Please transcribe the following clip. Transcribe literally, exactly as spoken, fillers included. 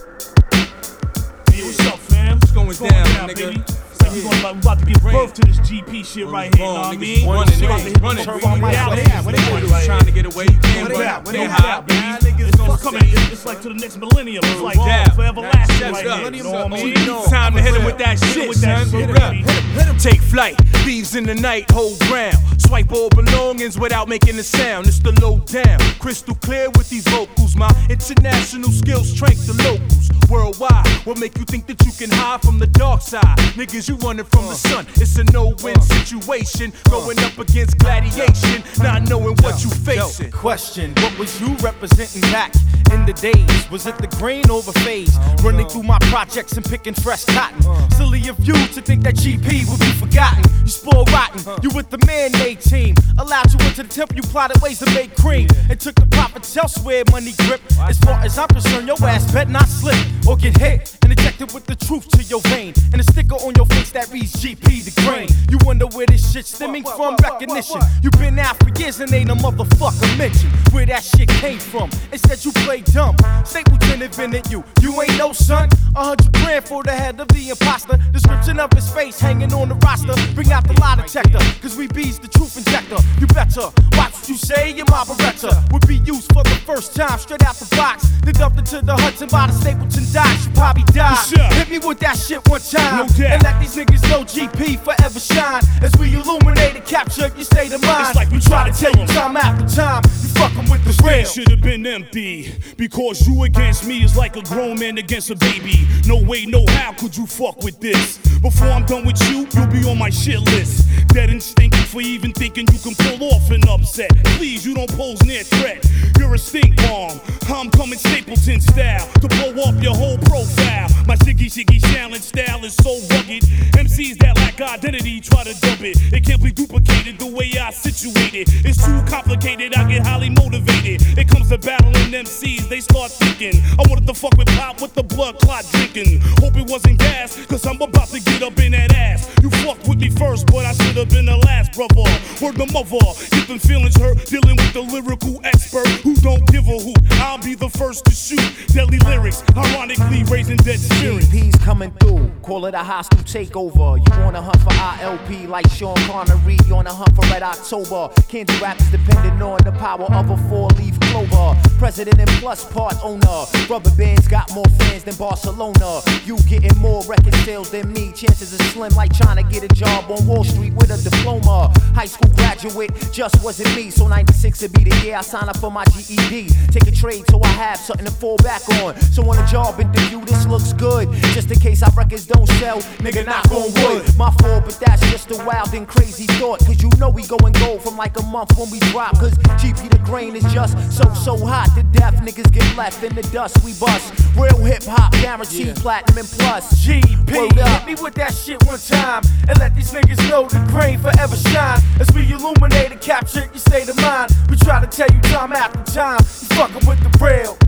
Hey, what's up, fam? What's going, what's down, going down, nigga? baby? We gonna, we about to give birth to this G P shit right here, you know what I mean? Running, About to hit niggas running. the Turn on my reality. yeah, what they do? Trying to get away, you can't What run. about? What Can't about, hide, baby? It's gonna come in. It's it's like to the next millennium. It's like Down. forever lasting Now, right shut here. up. You know what I mean? Time to hit him with that Hit him shit, with that son. shit, Hit him. baby. Take flight, thieves in the night, hold ground. Swipe all belongings without making a sound. It's the low down, crystal clear with these vocals. My international skills strength the locals worldwide. What make you think that you can hide from the dark side? Niggas, you running from the sun. It's a no-win situation, going up against gladiation, not knowing what you facing. Question, what was you representing back in the days? Was it the grain or the phase? Running through my projects and picking fresh cotton. Silly of you to think that G P would be forgotten. You spoil rotten, you with the man-made team. Allowed you into the temple, you plotted ways to make cream. And took the profits elsewhere, money grip. As far as I'm concerned, your ass bet not slip or get hit and injected with the truth to your vein. And a sticker on your face that reads G P the grain. You wonder where this shit stemming from? Recognition. You been out for years and ain't a motherfucker mention where that shit came from. Instead you play dumb. Stapleton invented you. You ain't no son. A hundred grand for the head of the imposter. Description of his face hanging on the roster. Bring out the lie detector, cause we bees the truth injector. You better watch what you say. Your my Beretta would be used for the first time straight out the box. Then dumped into the Hudson by the Stapleton docks. You probably die. Hit me with that shit one time No doubt. and let these niggas know G P forever shine. As we illuminate and capture your state of mind. It's like we try to try tell to you tell 'em. time after time. You fucking with the real. Should have been empty, because you against me is like a grown man against a baby. No way, no how could you fuck with this? Before I'm done with you, you'll be on my shit list. Dead and stinking for even thinking you can pull off an upset. Please, you don't pose near threat. You're a stink bomb. I'm coming Stapleton style to blow up your whole profile. My shiggy shiggy challenge style is so rugged. M Cs that lack identity try to dub it. It can't be duplicated the way I situate it. It's too complicated, I get highly motivated. It comes to battling M Cs, they start thinking I wanted to fuck with pop with the blood clot drinking. Hope it wasn't gas, cause I'm about to get up in that ass. You fucked with me first, but I should have been the last, brother. Word the mother, get them feelings hurt. Dealing with the lyrical expert who don't give a hoot. I'll be the first to shoot deadly lyrics, ironically raising dead spirits. G P's coming through, call it a hostile takeover. You on a hunt for I L P like Sean Connery, you on a hunt for Red October. Candy rap is dependent on the power of a four-leaf clover. President and plus part owner. Rubber bands got more fans than Barcelona. You getting more record sales than me. Chances are slim like trying to get a job on Wall Street with a diploma. High school graduate just wasn't me, so ninety-six would be the year I sign up for my G E D. Take a trade so I have something to fall back on. So on a job interview, this looks good. Just in case our records don't sell, nigga, knock on wood. My fault, but that's just a wild and crazy thought. Cause you know we going gold from like a month when we drop. Cause G P the grain is just so, so hot to death. Niggas get left in the dust, we bust. Real hip hop, guaranteed yeah. Platinum and plus. G P, hit me with that shit one time and let these niggas know the grain forever shine. As we illuminate and capture your state of mind. We try to tell you time after time, you fucking with the real.